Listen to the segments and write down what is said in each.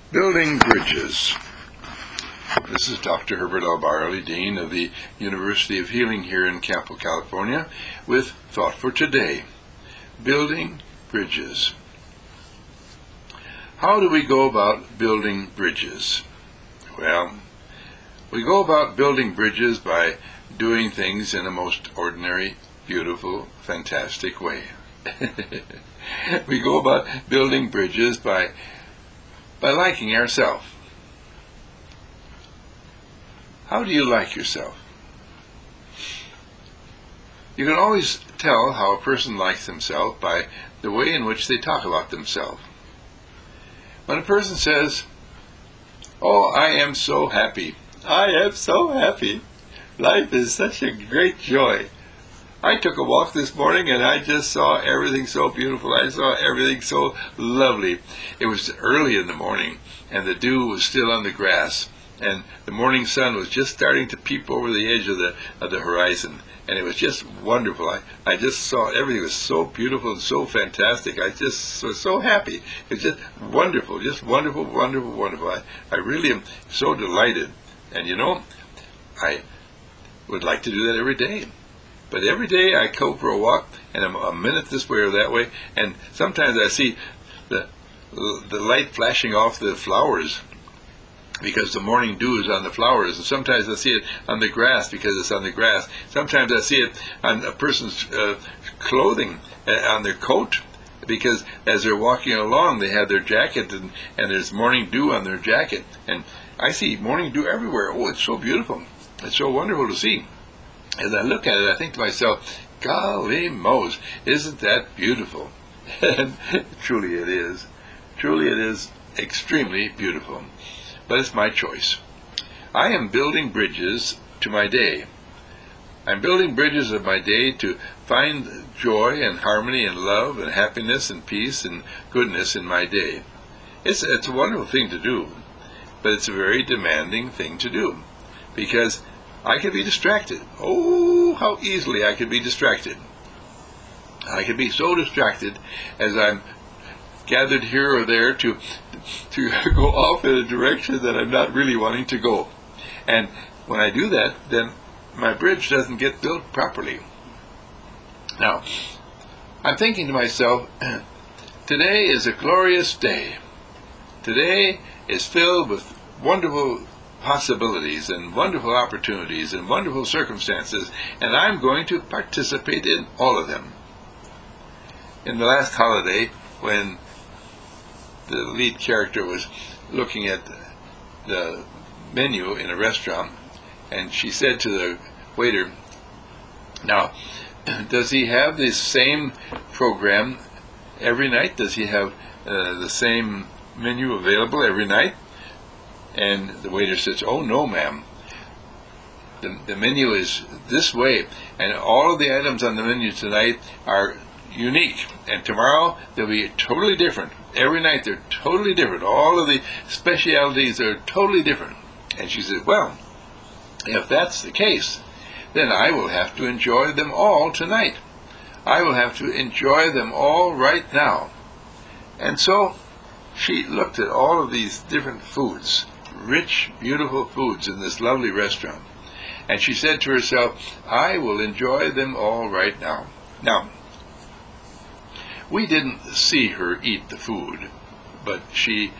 Building bridges. This is Dr. Herbert L. Byerly, Dean of the University of Healing here in Campo, California, with Thought for Today. Building bridges. How do we go about building bridges? Well, we go about building bridges by doing things in a most ordinary, beautiful, fantastic way. We go about building bridges by liking ourselves. How do you like yourself? You can always tell how a person likes himself by the way in which they talk about themselves. When a person says, "Oh, I am so happy. I am so happy. Life is such a great joy. I took a walk this morning and I just saw everything so beautiful. I saw everything so lovely. It was early in the morning and the dew was still on the grass and the morning sun was just starting to peep over the edge of the horizon. And it was just wonderful. I just saw everything was so beautiful and so fantastic. I just was so happy. It was just wonderful, wonderful, wonderful. I really am so delighted. And I would like to do that every day. But every day I go for a walk, and I'm a minute this way or that way, and sometimes I see the light flashing off the flowers because the morning dew is on the flowers, and sometimes I see it on the grass because it's on the grass. Sometimes I see it on a person's clothing, on their coat, because as they're walking along, they have their jacket, and there's morning dew on their jacket. And I see morning dew everywhere. Oh, it's so beautiful. It's so wonderful to see. As I look at it, I think to myself, golly Mose, isn't that beautiful? And truly it is. Truly it is extremely beautiful. But it's my choice. I am building bridges to my day. I'm building bridges of my day to find joy and harmony and love and happiness and peace and goodness in my day. It's a wonderful thing to do, but it's a very demanding thing to do, because I could be distracted. Oh, how easily I could be distracted. I could be so distracted as I'm gathered here or there to go off in a direction that I'm not really wanting to go. And when I do that, then my bridge doesn't get built properly. Now, I'm thinking to myself, today is a glorious day. Today is filled with wonderful possibilities and wonderful opportunities and wonderful circumstances, and I'm going to participate in all of them. In the last holiday, when the lead character was looking at the menu in a restaurant, and she said to the waiter, "Now, does he have the same program every night? Does he have the same menu available every night?" And the waiter says, "Oh, no, ma'am. The menu is this way, and all of the items on the menu tonight are unique, and tomorrow they'll be totally different. Every night they're totally different. All of the specialities are totally different." And she said, "Well, if that's the case, then I will have to enjoy them all tonight. I will have to enjoy them all right now." And so she looked at all of these different foods, rich, beautiful foods in this lovely restaurant. And she said to herself, "I will enjoy them all right now." Now, we didn't see her eat the food, but she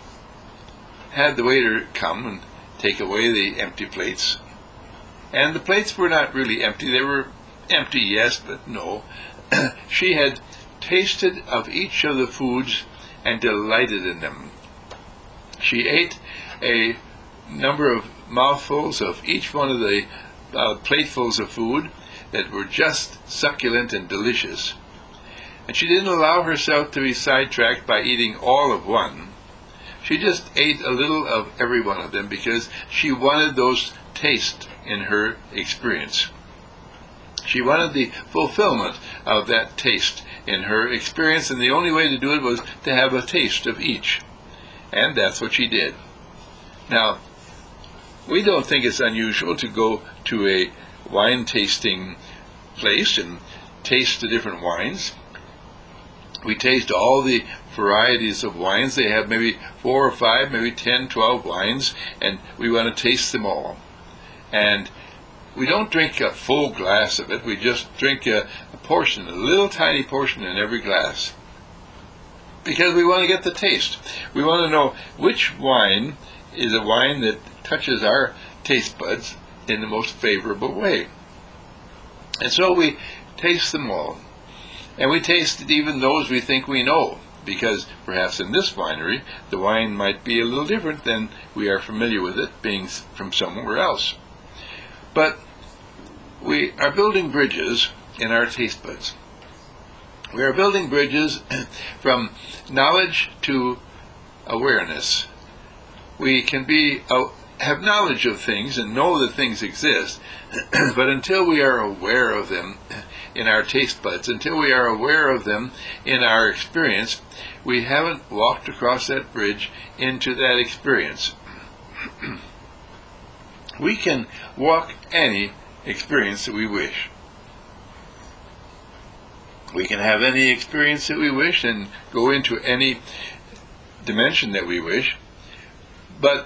had the waiter come and take away the empty plates. And the plates were not really empty. They were empty, yes, but no. She had tasted of each of the foods and delighted in them. She ate a number of mouthfuls of each one of the platefuls of food that were just succulent and delicious. And she didn't allow herself to be sidetracked by eating all of one. She just ate a little of every one of them because she wanted those tastes in her experience. She wanted the fulfillment of that taste in her experience, and the only way to do it was to have a taste of each. And that's what she did. Now, we don't think it's unusual to go to a wine tasting place and taste the different wines. We taste all the varieties of wines. They have maybe 4 or 5, maybe 10, 12 wines, and we want to taste them all. And we don't drink a full glass of it. We just drink a portion, a little tiny portion in every glass, because we want to get the taste. We want to know which wine is a wine that touches our taste buds in the most favorable way. And so we taste them all. And we taste even those we think we know, because perhaps in this winery, the wine might be a little different than we are familiar with it, being from somewhere else. But we are building bridges in our taste buds. We are building bridges from knowledge to awareness. We can have knowledge of things and know that things exist, but until we are aware of them in our taste buds, until we are aware of them in our experience, we haven't walked across that bridge into that experience. We can walk any experience that we wish. We can have any experience that we wish and go into any dimension that we wish, but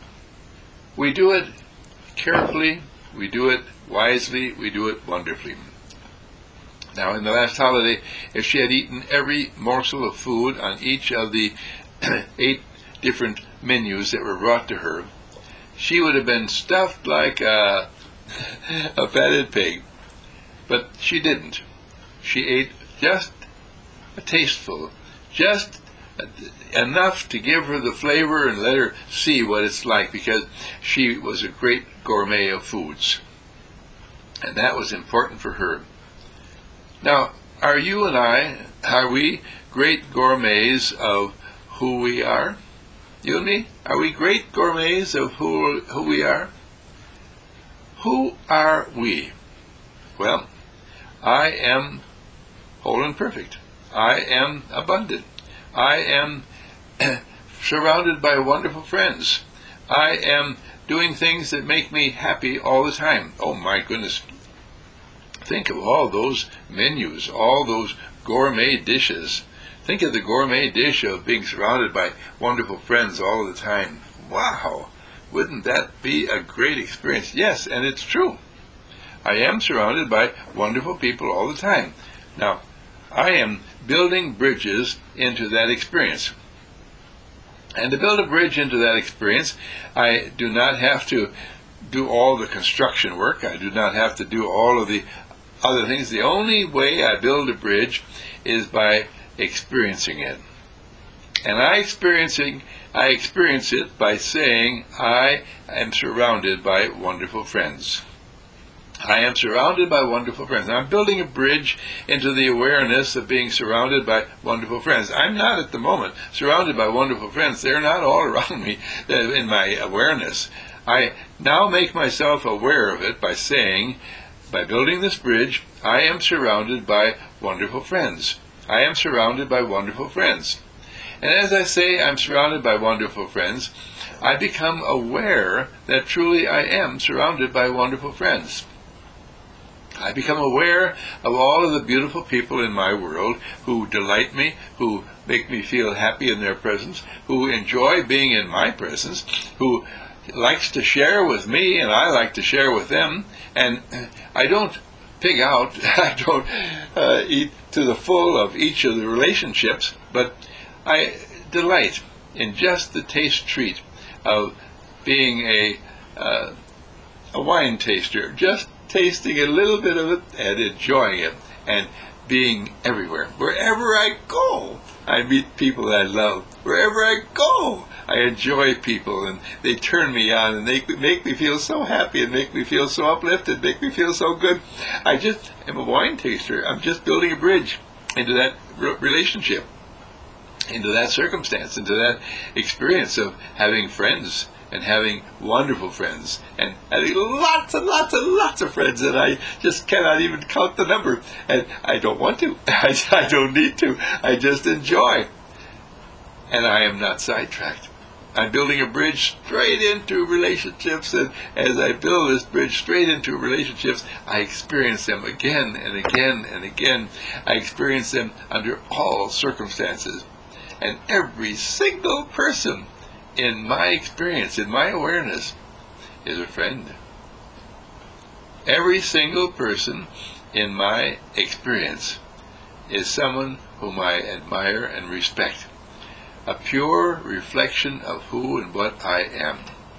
we do it carefully, we do it wisely, we do it wonderfully. Now, in the last holiday, if she had eaten every morsel of food on each of the 8 different menus that were brought to her, she would have been stuffed like a fatted pig. But she didn't. She ate just a tasteful, just enough to give her the flavor and let her see what it's like, because she was a great gourmet of foods. And that was important for her. Now, are you and I, are we great gourmets of who we are? You and me? Are we great gourmets of who we are? Who are we? Well, I am whole and perfect. I am abundant. I am surrounded by wonderful friends. I am doing things that make me happy all the time. Oh my goodness. Think of all those menus, all those gourmet dishes. Think of the gourmet dish of being surrounded by wonderful friends all the time. Wow! Wouldn't that be a great experience? Yes, and it's true. I am surrounded by wonderful people all the time. Now, I am building bridges into that experience. And to build a bridge into that experience, I do not have to do all the construction work. I do not have to do all of the other things. The only way I build a bridge is by experiencing it. And I experience it by saying, I am surrounded by wonderful friends. I am surrounded by wonderful friends. I'm building a bridge into the awareness of being surrounded by wonderful friends. I'm not at the moment surrounded by wonderful friends. They're not all around me in my awareness. I now make myself aware of it by saying, by building this bridge, I am surrounded by wonderful friends. I am surrounded by wonderful friends. And as I say I'm surrounded by wonderful friends, I become aware that truly I am surrounded by wonderful friends. I become aware of all of the beautiful people in my world who delight me, who make me feel happy in their presence, who enjoy being in my presence, who likes to share with me and I like to share with them. And I don't pig out, I don't eat to the full of each of the relationships, but I delight in just the taste treat of being a wine taster, just tasting a little bit of it and enjoying it and being everywhere. Wherever I go, I meet people that I love. Wherever I go, I enjoy people, and they turn me on, and they make me feel so happy, and make me feel so uplifted, make me feel so good. I just am a wine taster. I'm just building a bridge into that relationship, into that circumstance, into that experience of having friends, and having wonderful friends, and having lots and lots and lots of friends that I just cannot even count the number. And I don't want to. I don't need to. I just enjoy. And I am not sidetracked. I'm building a bridge straight into relationships, and as I build this bridge straight into relationships, I experience them again and again and again. I experience them under all circumstances. And every single person in my experience, in my awareness, is a friend. Every single person in my experience is someone whom I admire and respect. A pure reflection of who and what I am.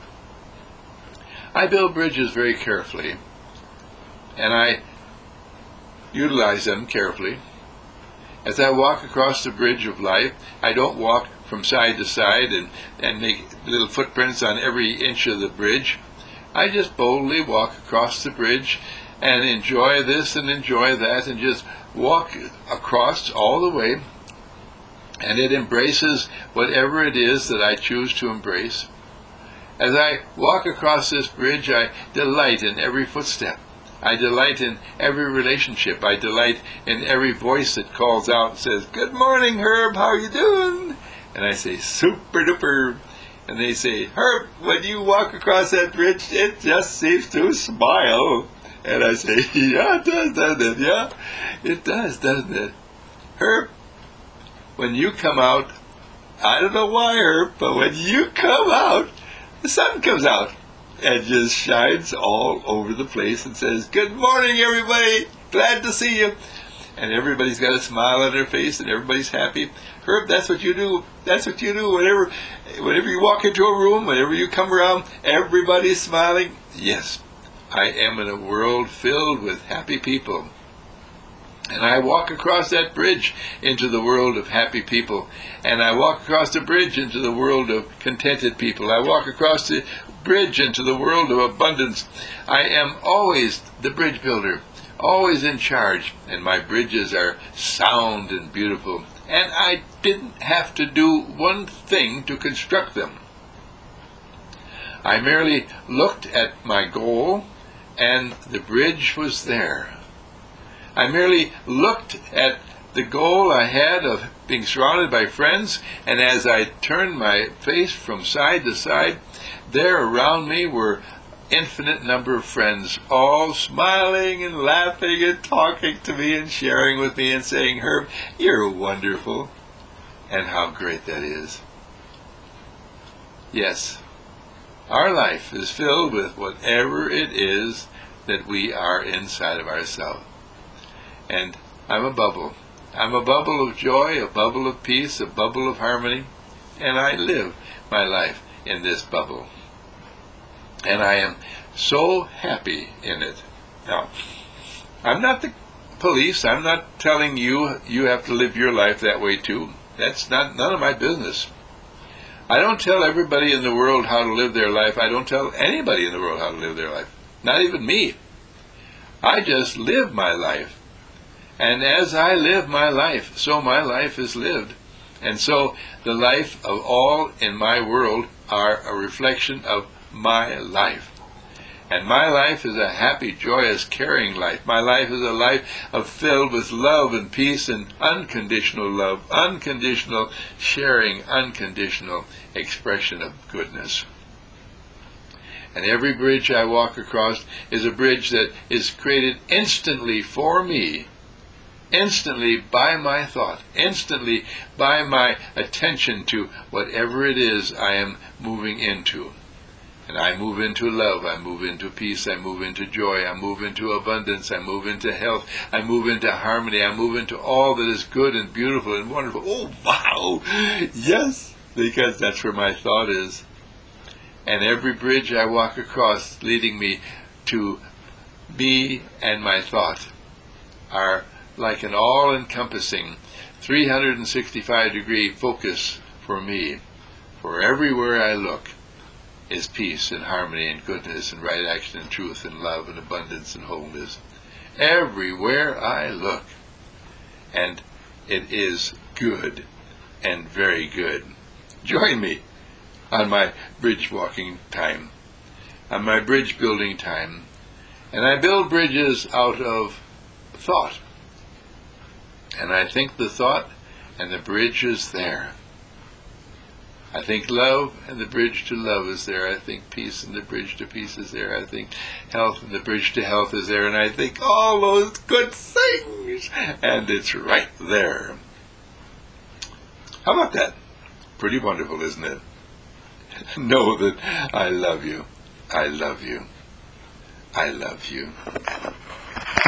I build bridges very carefully, and I utilize them carefully. As I walk across the bridge of life, I don't walk from side to side and make little footprints on every inch of the bridge. I just boldly walk across the bridge and enjoy this and enjoy that and just walk across all the way, and it embraces whatever it is that I choose to embrace. As I walk across this bridge, I delight in every footstep. I delight in every relationship. I delight in every voice that calls out and says, "Good morning, Herb, how are you doing?" And I say, "Super duper." And they say, "Herb, when you walk across that bridge, it just seems to smile." And I say, "Yeah, it does, doesn't it? Yeah, it does, doesn't it? Herb, when you come out, I don't know why, Herb, but when you come out, the sun comes out and just shines all over the place and says, 'Good morning, everybody. Glad to see you.' And everybody's got a smile on their face and everybody's happy. Herb, that's what you do. That's what you do. Whenever you walk into a room, whenever you come around, everybody's smiling." Yes, I am in a world filled with happy people. And I walk across that bridge into the world of happy people. And I walk across the bridge into the world of contented people. I walk across the bridge into the world of abundance. I am always the bridge builder, always in charge. And my bridges are sound and beautiful. And I didn't have to do one thing to construct them. I merely looked at my goal, and the bridge was there. I merely looked at the goal I had of being surrounded by friends, and as I turned my face from side to side, there around me were infinite number of friends, all smiling and laughing and talking to me and sharing with me and saying, "Herb, you're wonderful." And how great that is. Yes, our life is filled with whatever it is that we are inside of ourselves. And I'm a bubble. I'm a bubble of joy, a bubble of peace, a bubble of harmony, and I live my life in this bubble. And I am so happy in it. Now, I'm not the police. I'm not telling you you have to live your life that way too. That's none of my business. I don't tell everybody in the world how to live their life. I don't tell anybody in the world how to live their life. Not even me. I just live my life. And as I live my life, so my life is lived. And so the life of all in my world are a reflection of my life. And my life is a happy, joyous, caring life. My life is a life filled with love and peace and unconditional love, unconditional sharing, unconditional expression of goodness. And every bridge I walk across is a bridge that is created instantly for me, instantly by my thought, instantly by my attention to whatever it is I am moving into. And I move into love, I move into peace, I move into joy, I move into abundance, I move into health, I move into harmony, I move into all that is good and beautiful and wonderful. Oh, wow! Yes, because that's where my thought is. And every bridge I walk across leading me to me and my thought are like an all-encompassing 365-degree focus for me. For everywhere I look is peace and harmony and goodness and right action and truth and love and abundance and wholeness. Everywhere I look. And it is good and very good. Join me on my bridge walking time, on my bridge building time. And I build bridges out of thought. And I think the thought and the bridge is there. I think love and the bridge to love is there. I think peace and the bridge to peace is there. I think health and the bridge to health is there. And I think all those good things. And it's right there. How about that? Pretty wonderful, isn't it? Know that I love you. I love you. I love you.